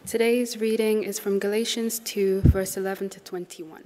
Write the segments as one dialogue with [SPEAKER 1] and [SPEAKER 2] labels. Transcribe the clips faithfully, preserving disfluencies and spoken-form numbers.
[SPEAKER 1] Today's reading is from Galatians two, verse eleven to twenty-one.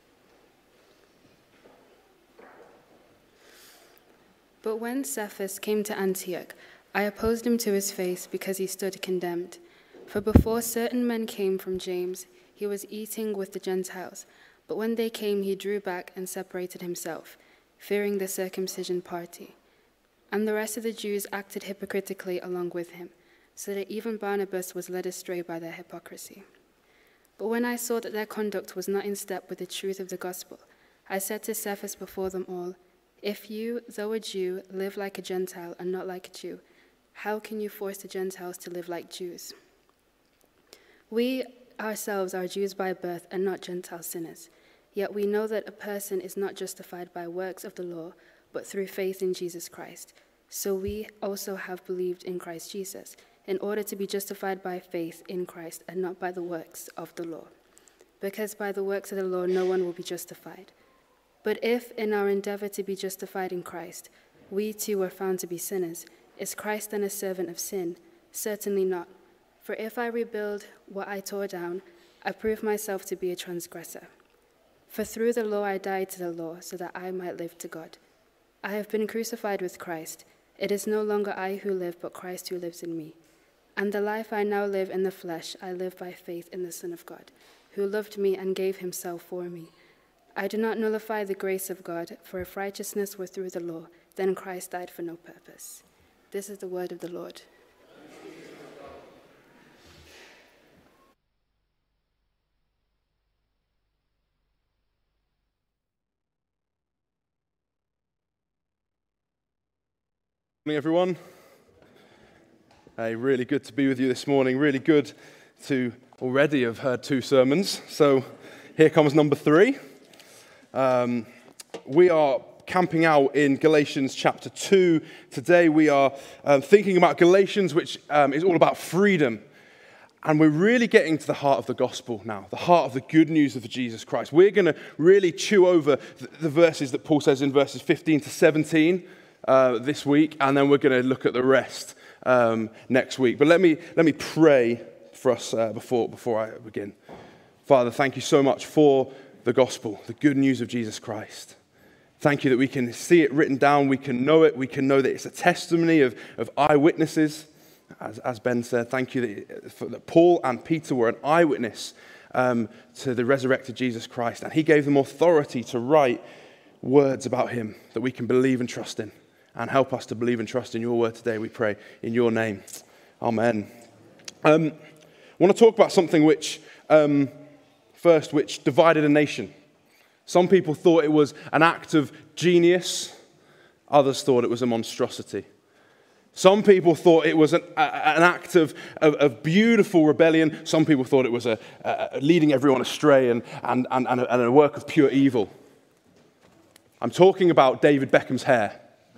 [SPEAKER 1] But when Cephas came to Antioch, I opposed him to his face because he stood condemned. For before certain men came from James, he was eating with the Gentiles. But when they came, he drew back and separated himself, fearing the circumcision party. And the rest of the Jews acted hypocritically along with him, so that even Barnabas was led astray by their hypocrisy. But when I saw that their conduct was not in step with the truth of the gospel, I said to Cephas before them all, "If you, though a Jew, live like a Gentile and not like a Jew, how can you force the Gentiles to live like Jews? We ourselves are Jews by birth and not Gentile sinners. Yet we know that a person is not justified by works of the law, but through faith in Jesus Christ. So we also have believed in Christ Jesus, in order to be justified by faith in Christ and not by the works of the law. Because by the works of the law no one will be justified. But if in our endeavor to be justified in Christ, we too were found to be sinners, is Christ then a servant of sin? Certainly not. For if I rebuild what I tore down, I prove myself to be a transgressor. For through the law I died to the law, so that I might live to God. I have been crucified with Christ. It is no longer I who live, but Christ who lives in me. And the life I now live in the flesh, I live by faith in the Son of God, who loved me and gave himself for me. I do not nullify the grace of God, for if righteousness were through the law, then Christ died for no purpose." This is the word of the Lord.
[SPEAKER 2] Good morning, everyone. Hey, really good to be with you this morning. Really good to already have heard two sermons. So here comes number three. Um, we are camping out in Galatians chapter two. Today we are um, thinking about Galatians, which um, is all about freedom. And we're really getting to the heart of the gospel now, the heart of the good news of Jesus Christ. We're going to really chew over the, the verses that Paul says in verses fifteen to seventeen uh, this week, and then we're going to look at the rest um, next week. But let me let me pray for us uh, before before I begin. Father, thank you so much for the gospel, the good news of Jesus Christ. Thank you that we can see it written down, we can know it, we can know that it's a testimony of, of eyewitnesses. As, as Ben said, thank you that, for, that Paul and Peter were an eyewitness um, to the resurrected Jesus Christ. And he gave them authority to write words about him that we can believe and trust in. And help us to believe and trust in your word today, we pray, in your name. Amen. Um, I want to talk about something which, um, first, which divided a nation. Some people thought it was an act of genius. Others thought it was a monstrosity. Some people thought it was an, a, an act of, of, of beautiful rebellion. Some people thought it was a, a leading everyone astray and, and, and, and, a, and a work of pure evil. I'm talking about David Beckham's hair.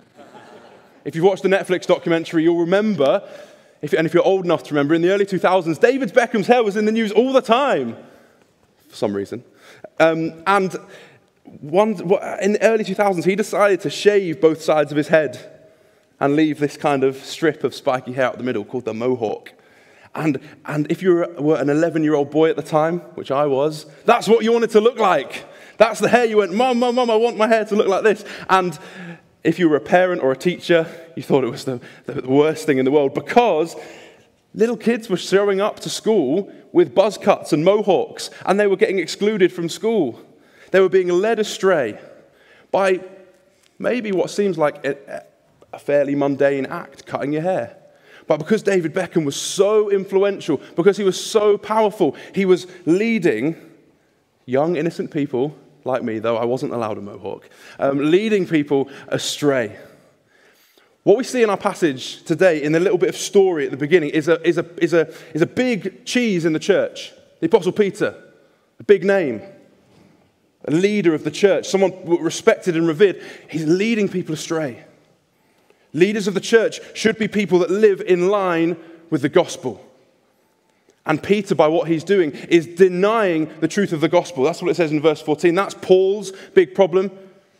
[SPEAKER 2] If you've watched the Netflix documentary, you'll remember, if, and if you're old enough to remember, in the early two thousands, David Beckham's hair was in the news all the time, for some reason. Um, and one, in the early two thousands, he decided to shave both sides of his head and leave this kind of strip of spiky hair out the middle called the mohawk. And, and if you were an eleven-year-old boy at the time, which I was, that's what you wanted to look like. That's the hair you went, Mom, Mom, Mom, I want my hair to look like this. And if you were a parent or a teacher, you thought it was the, the worst thing in the world because little kids were showing up to school with buzz cuts and mohawks, and they were getting excluded from school. They were being led astray by maybe what seems like a, a fairly mundane act, cutting your hair. But because David Beckham was so influential, because he was so powerful, he was leading young, innocent people, like me, though I wasn't allowed a mohawk, um, leading people astray. What we see in our passage today, in the little bit of story at the beginning, is a, is a, is a, is a big cheese in the church. The Apostle Peter, a big name, a leader of the church, someone respected and revered. He's leading people astray. Leaders of the church should be people that live in line with the gospel. And Peter, by what he's doing, is denying the truth of the gospel. That's what it says in verse fourteen. That's Paul's big problem.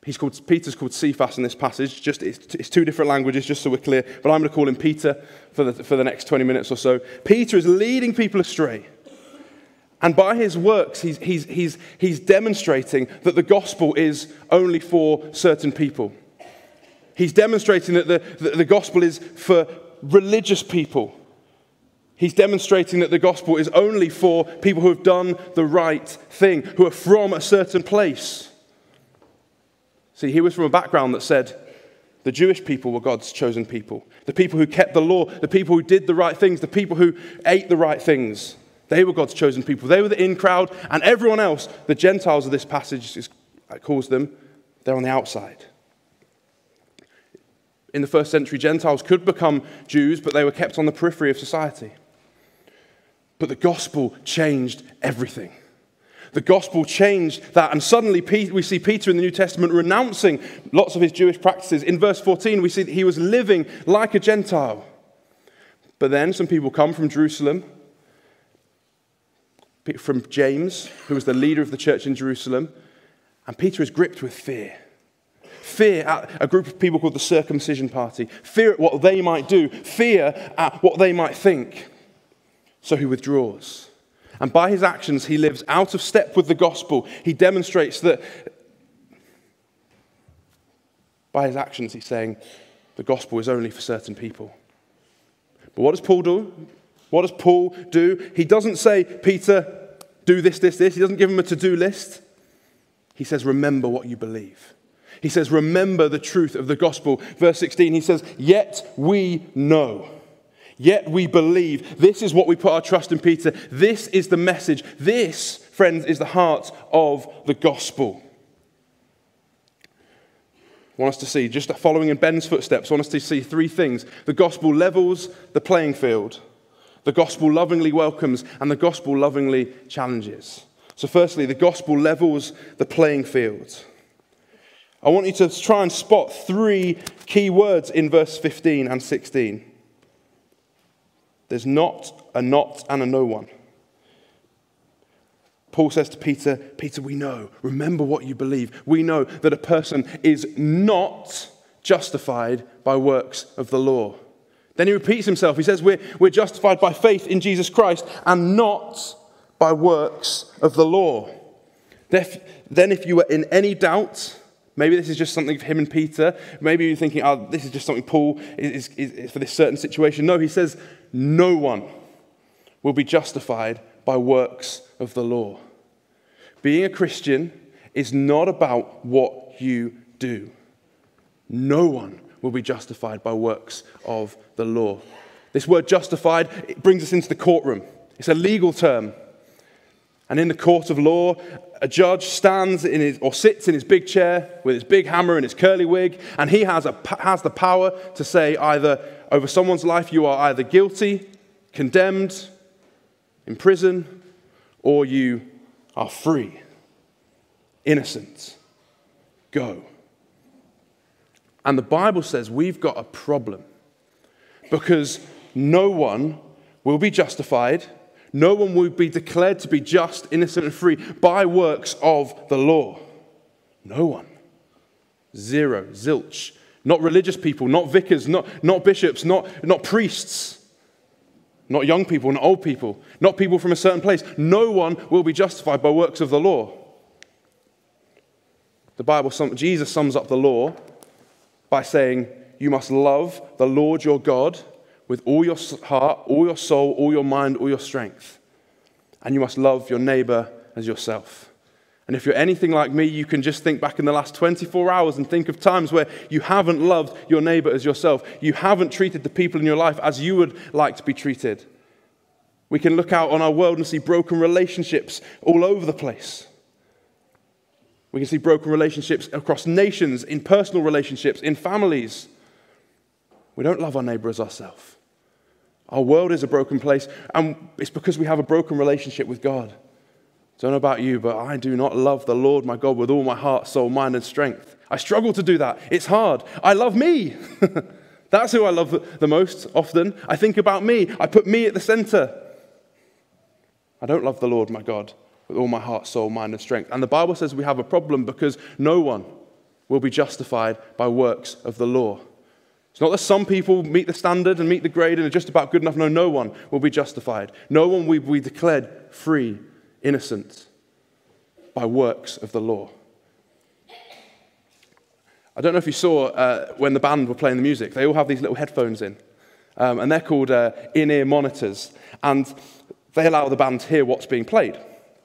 [SPEAKER 2] He's called, Peter's called Cephas in this passage. Just it's, it's two different languages, just so we're clear. But I'm going to call him Peter for the, for the next twenty minutes or so. Peter is leading people astray. And by his works, he's, he's, he's, he's demonstrating that the gospel is only for certain people. He's demonstrating that the, the, the gospel is for religious people. He's demonstrating that the gospel is only for people who have done the right thing, who are from a certain place. See, he was from a background that said the Jewish people were God's chosen people. The people who kept the law, the people who did the right things, the people who ate the right things. They were God's chosen people. They were the in crowd, and everyone else, the Gentiles of this passage is, calls them, they're on the outside. In the first century, Gentiles could become Jews, but they were kept on the periphery of society. But the gospel changed everything. The gospel changed that, and suddenly we see Peter in the New Testament renouncing lots of his Jewish practices. In verse fourteen, we see that he was living like a Gentile. But then some people come from Jerusalem, from James, who was the leader of the church in Jerusalem, and Peter is gripped with fear. Fear at a group of people called the Circumcision Party. Fear at what they might do. Fear at what they might think. So he withdraws. And by his actions, he lives out of step with the gospel. He demonstrates that by his actions, he's saying the gospel is only for certain people. But what does Paul do? What does Paul do? He doesn't say, Peter, do this, this, this. He doesn't give him a to-do list. He says, remember what you believe. He says, remember the truth of the gospel. Verse sixteen, he says, yet we know. Yet we believe. This is what we put our trust in Peter. This is the message. This, friends, is the heart of the gospel. I want us to see, just following in Ben's footsteps, I want us to see three things. The gospel levels the playing field. The gospel lovingly welcomes, and the gospel lovingly challenges. So firstly, the gospel levels the playing field. I want you to try and spot three key words in verse fifteen and sixteen. There's not, a not, and a no one. Paul says to Peter, Peter, we know, remember what you believe. We know that a person is not justified by works of the law. Then he repeats himself. He says we're, we're justified by faith in Jesus Christ and not by works of the law. Then if you were in any doubt, maybe this is just something for him and Peter, maybe you're thinking, oh, this is just something Paul is, is, is for this certain situation. No, he says no one will be justified by works of the law. Being a Christian is not about what you do. No one will be justified by works of the law. This word justified, it brings us into the courtroom. It's a legal term. And in the court of law, a judge stands in his, or sits in his big chair with his big hammer and his curly wig, and he has, a, has the power to say either over someone's life you are either guilty, condemned, in prison, or you are free, innocent. Go. And the Bible says we've got a problem because no one will be justified, no one will be declared to be just, innocent, and free by works of the law. No one. Zero. Zilch. Not religious people, not vicars, not, not bishops, not, not priests, not young people, not old people, not people from a certain place. No one will be justified by works of the law. The Bible, Jesus sums up the law by saying, you must love the Lord your God with all your heart, all your soul, all your mind, all your strength. And you must love your neighbor as yourself. And if you're anything like me, you can just think back in the last twenty-four hours and think of times where you haven't loved your neighbor as yourself. You haven't treated the people in your life as you would like to be treated. We can look out on our world and see broken relationships all over the place. We can see broken relationships across nations, in personal relationships, in families. We don't love our neighbor as ourselves. Our world is a broken place, and it's because we have a broken relationship with God. I don't know about you, but I do not love the Lord my God with all my heart, soul, mind, and strength. I struggle to do that. It's hard. I love me. That's who I love the most often. I think about me. I put me at the center. I don't love the Lord my God with all my heart, soul, mind, and strength. And the Bible says we have a problem because no one will be justified by works of the law. It's not that some people meet the standard and meet the grade and are just about good enough. No, no one will be justified. No one will be declared free, innocent, by works of the law. I don't know if you saw uh, when the band were playing the music, they all have these little headphones in. Um, and they're called uh, in-ear monitors. And they allow the band to hear what's being played.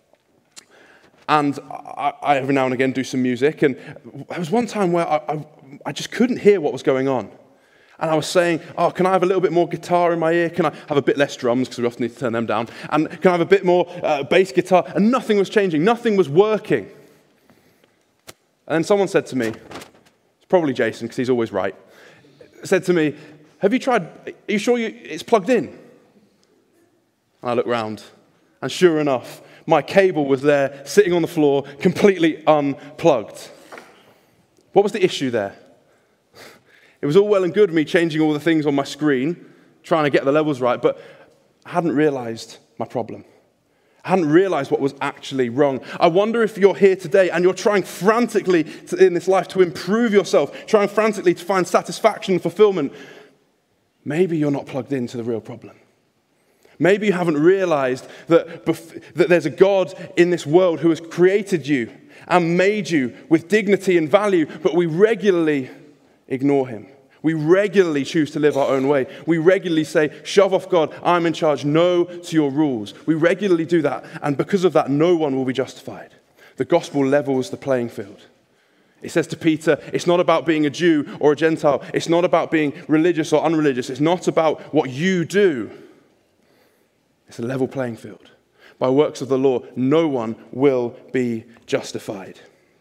[SPEAKER 2] And I, I every now and again do some music. And there was one time where I, I, I just couldn't hear what was going on. And I was saying, oh, can I have a little bit more guitar in my ear? Can I have a bit less drums, because we often need to turn them down? And can I have a bit more uh, bass guitar? And nothing was changing. Nothing was working. And then someone said to me, probably Jason, because he's always right, said to me, have you tried, are you sure you, it's plugged in? And I looked round, and sure enough, my cable was there, sitting on the floor, completely unplugged. What was the issue there? It was all well and good me changing all the things on my screen, trying to get the levels right, but I hadn't realized my problem. I hadn't realized what was actually wrong. I wonder if you're here today and you're trying frantically to, in this life to improve yourself, trying frantically to find satisfaction and fulfillment. Maybe you're not plugged into the real problem. Maybe you haven't realized that, bef- that there's a God in this world who has created you and made you with dignity and value, but we regularly ignore him. We regularly choose to live our own way. We regularly say, shove off God, I'm in charge, no to your rules. We regularly do that, and because of that, no one will be justified. The gospel levels the playing field. It says to Peter, it's not about being a Jew or a Gentile. It's not about being religious or unreligious. It's not about what you do. It's a level playing field. By works of the law, no one will be justified.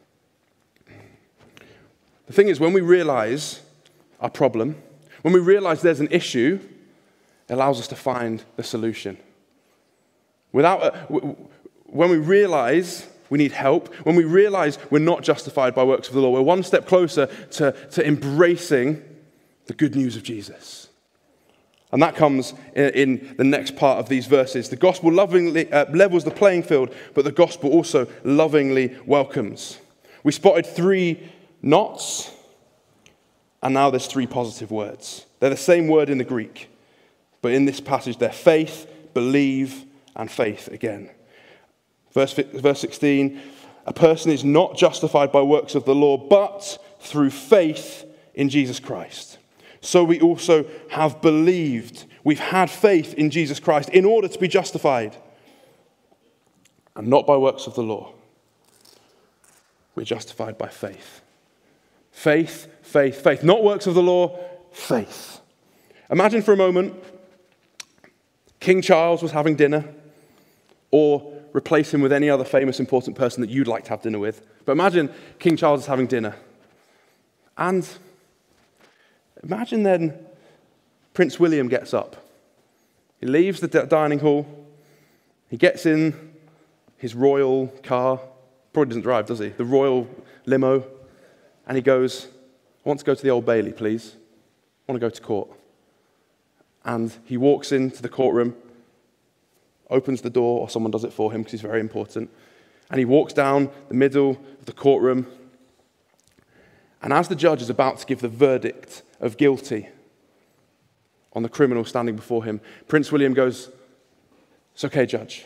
[SPEAKER 2] The thing is, when we realize our problem, when we realize there's an issue, it allows us to find the solution. Without a, when we realize we need help, when we realize we're not justified by works of the law, we're one step closer to, to embracing the good news of Jesus. And that comes in, in the next part of these verses. The gospel lovingly uh, levels the playing field, but the gospel also lovingly welcomes. We spotted three knots. And now there's three positive words. They're the same word in the Greek, but in this passage they're faith, believe, and faith again. Verse, verse sixteen, a person is not justified by works of the law, but through faith in Jesus Christ. So we also have believed. We've had faith in Jesus Christ in order to be justified, and not by works of the law. We're justified by faith. Faith, faith, faith. Not works of the law, faith. Imagine for a moment King Charles was having dinner, or replace him with any other famous, important person that you'd like to have dinner with. But imagine King Charles is having dinner. And imagine then Prince William gets up. He leaves the dining hall. He gets in his royal car. Probably doesn't drive, does he? The royal limo. And he goes, I want to go to the Old Bailey, please. I want to go to court. And he walks into the courtroom, opens the door, or someone does it for him because he's very important. And he walks down the middle of the courtroom. And as the judge is about to give the verdict of guilty on the criminal standing before him, Prince William goes, it's okay, Judge.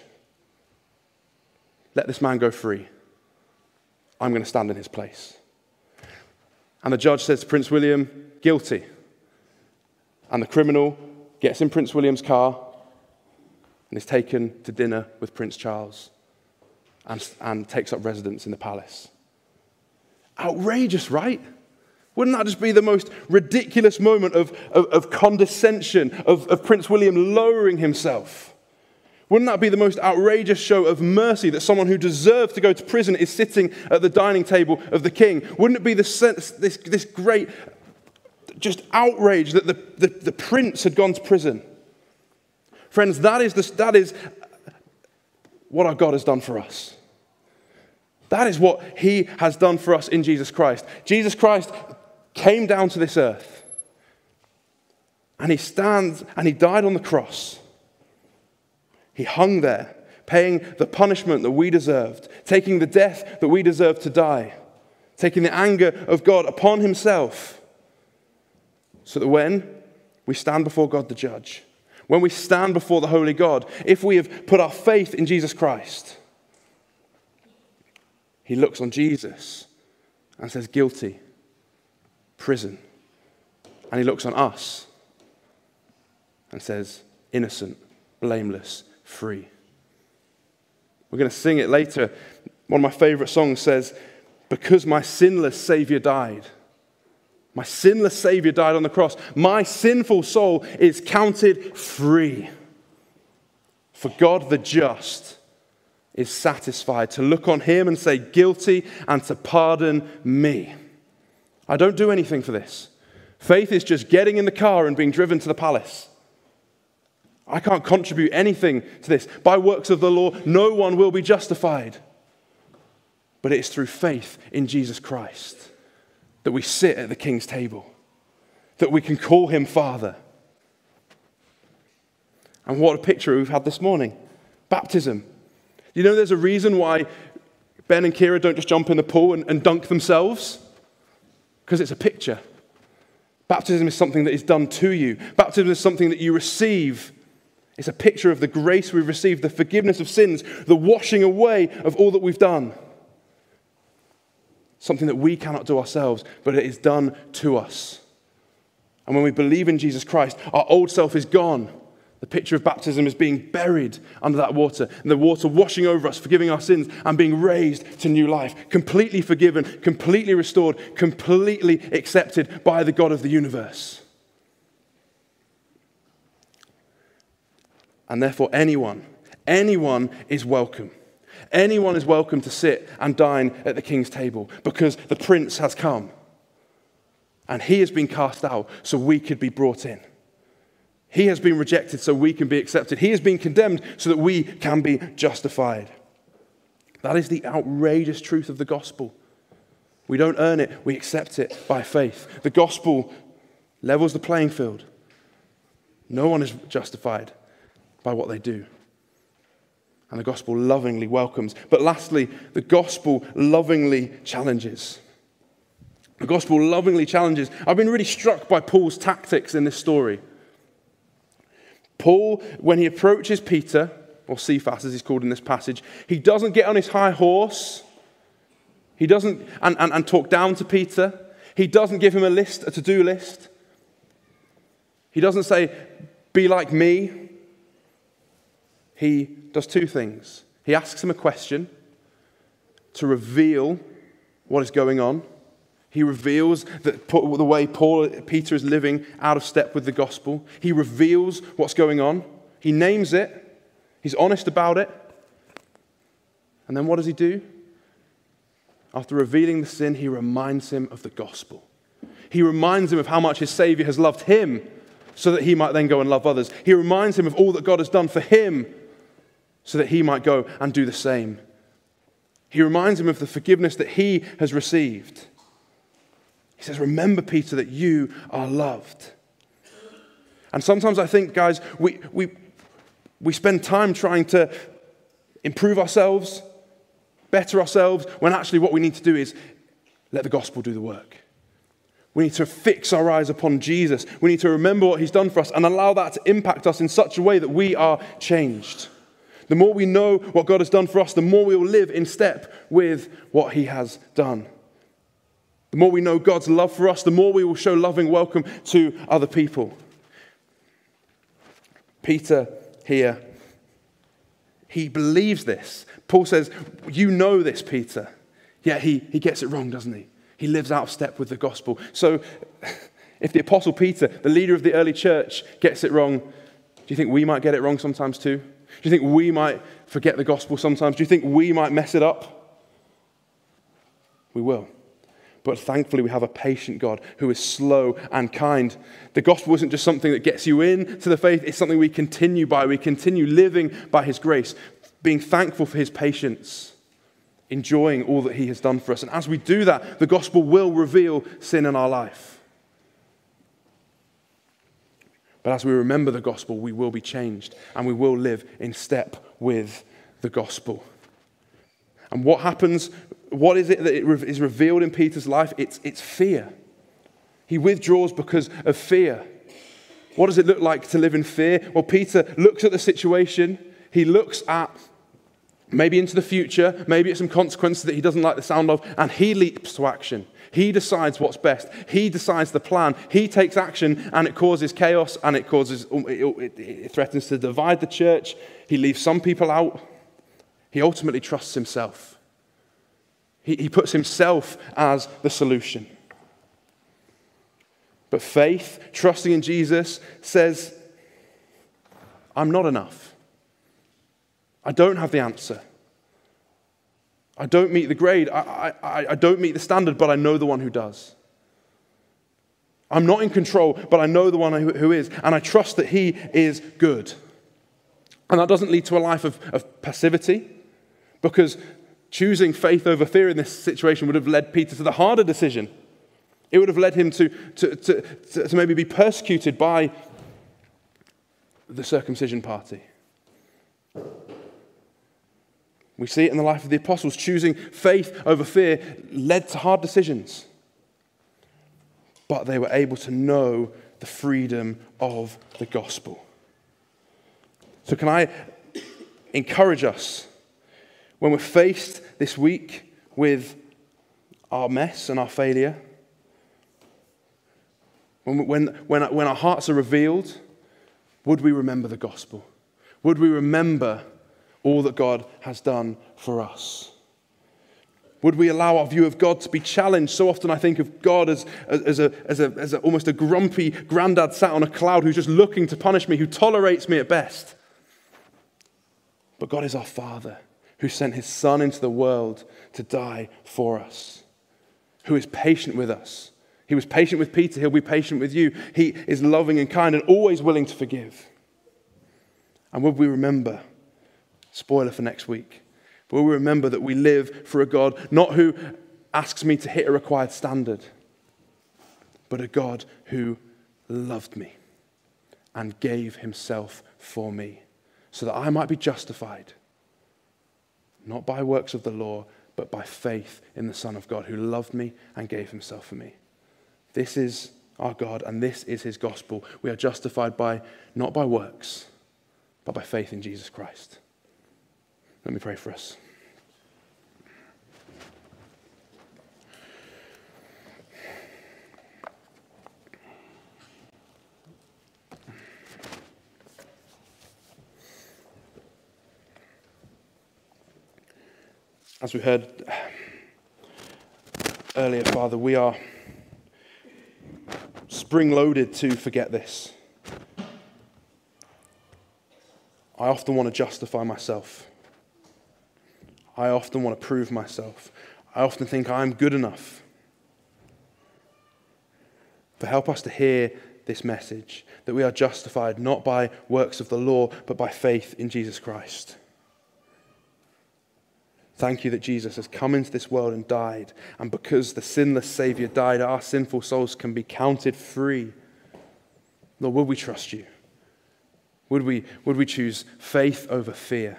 [SPEAKER 2] Let this man go free. I'm going to stand in his place. And the judge says to Prince William, guilty. And the criminal gets in Prince William's car and is taken to dinner with Prince Charles and, and takes up residence in the palace. Outrageous, right? Wouldn't that just be the most ridiculous moment of, of, of condescension, of, of Prince William lowering himself? Wouldn't that be the most outrageous show of mercy that someone who deserved to go to prison is sitting at the dining table of the king? Wouldn't it be this, this, this great just outrage that the, the, the prince had gone to prison? Friends, that is, the, that is what our God has done for us. That is what he has done for us in Jesus Christ. Jesus Christ came down to this earth and he stands and he died on the cross. He hung there, paying the punishment that we deserved, taking the death that we deserved to die, taking the anger of God upon himself, so that when we stand before God the judge, when we stand before the holy God, if we have put our faith in Jesus Christ, he looks on Jesus and says, guilty, prison. And he looks on us and says, innocent, blameless, free. We're going to sing it later. One of my favorite songs says, because my sinless Savior died. My sinless Savior died on the cross. My sinful soul is counted free. For God the just is satisfied to look on him and say guilty and to pardon me. I don't do anything for this. Faith is just getting in the car and being driven to the palace. I can't contribute anything to this. By works of the law, no one will be justified. But it is through faith in Jesus Christ that we sit at the King's table, that we can call him Father. And what a picture we've had this morning. Baptism. You know there's a reason why Ben and Kira don't just jump in the pool and, and dunk themselves? Because it's a picture. Baptism is something that is done to you. Baptism is something that you receive. It's a picture of the grace we've received, the forgiveness of sins, the washing away of all that we've done. Something that we cannot do ourselves, but it is done to us. And when we believe in Jesus Christ, our old self is gone. The picture of baptism is being buried under that water, and the water washing over us, forgiving our sins, and being raised to new life. Completely forgiven, completely restored, completely accepted by the God of the universe. And therefore anyone, anyone is welcome. Anyone is welcome to sit and dine at the King's table because the Prince has come. And he has been cast out so we could be brought in. He has been rejected so we can be accepted. He has been condemned so that we can be justified. That is the outrageous truth of the gospel. We don't earn it, we accept it by faith. The gospel levels the playing field. No one is justified by what they do. And the gospel lovingly welcomes. But lastly, the gospel lovingly challenges. The gospel lovingly challenges. I've been really struck by Paul's tactics in this story. Paul, when he approaches Peter, or Cephas as he's called in this passage, he doesn't get on his high horse. He doesn't, and, and, and talk down to Peter. He doesn't give him a list, a to-do list. He doesn't say, be like me. He does two things. He asks him a question to reveal what is going on. He reveals that the way Paul, Peter is living out of step with the gospel. He reveals what's going on. He names it. He's honest about it. And then what does he do? After revealing the sin, he reminds him of the gospel. He reminds him of how much his Savior has loved him so that he might then go and love others. He reminds him of all that God has done for him so that he might go and do the same. He reminds him of the forgiveness that he has received. He says, remember, Peter, that you are loved. And sometimes I think, guys, we, we, we spend time trying to improve ourselves, better ourselves, when actually what we need to do is let the gospel do the work. We need to fix our eyes upon Jesus. We need to remember what he's done for us and allow that to impact us in such a way that we are changed. The more we know what God has done for us, the more we will live in step with what he has done. The more we know God's love for us, the more we will show loving welcome to other people. Peter here, he believes this. Paul says, you know this, Peter. Yet he, he gets it wrong, doesn't he? He lives out of step with the gospel. So if the Apostle Peter, the leader of the early church, gets it wrong, do you think we might get it wrong sometimes too? Do you think we might forget the gospel sometimes? Do you think we might mess it up? We will. But thankfully we have a patient God who is slow and kind. The gospel isn't just something that gets you in to the faith. It's something we continue by. We continue living by his grace, being thankful for his patience, enjoying all that he has done for us. And as we do that, the gospel will reveal sin in our life. But as we remember the gospel, we will be changed and we will live in step with the gospel. And what happens, what is it that is revealed in Peter's life? It's, it's fear. He withdraws because of fear. What does it look like to live in fear? Well, Peter looks at the situation. He looks at maybe into the future, maybe at some consequences that he doesn't like the sound of, and he leaps to action. He decides what's best. He decides the plan. He takes action, and it causes chaos, and it causes it, it threatens to divide the church. He leaves some people out. He ultimately trusts himself. He, he puts himself as the solution. But faith, trusting in Jesus, says, I'm not enough. I don't have the answer. I don't meet the grade. I, I, I don't meet the standard, but I know the one who does. I'm not in control, but I know the one who, who is, and I trust that he is good. And that doesn't lead to a life of, of passivity, because choosing faith over fear in this situation would have led Peter to the harder decision. It would have led him to, to, to, to, to maybe be persecuted by the circumcision party. We see it in the life of the apostles. Choosing faith over fear led to hard decisions. But they were able to know the freedom of the gospel. So can I encourage us, when we're faced this week with our mess and our failure, when, when, when, when our hearts are revealed, would we remember the gospel? Would we remember all that God has done for us? Would we allow our view of God to be challenged? So often I think of God as, as, a, as, a, as a, almost a grumpy granddad sat on a cloud who's just looking to punish me, who tolerates me at best. But God is our Father, who sent his Son into the world to die for us, who is patient with us. He was patient with Peter, he'll be patient with you. He is loving and kind and always willing to forgive. And would we remember, spoiler for next week, but will we remember that we live for a God not who asks me to hit a required standard, but a God who loved me and gave himself for me so that I might be justified, not by works of the law, but by faith in the Son of God who loved me and gave himself for me. This is our God, and this is his gospel. We are justified by not by works, but by faith in Jesus Christ. Let me pray for us. As we heard earlier, Father, we are spring-loaded to forget this. I often want to justify myself. I often want to prove myself. I often think I'm good enough. But help us to hear this message, that we are justified not by works of the law, but by faith in Jesus Christ. Thank you that Jesus has come into this world and died, and because the sinless Savior died, our sinful souls can be counted free. Lord, would we trust you? Would we, would we choose faith over fear?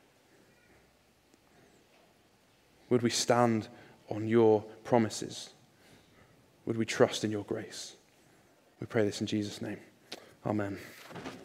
[SPEAKER 2] Would we stand on your promises? Would we trust in your grace? We pray this in Jesus' name. Amen.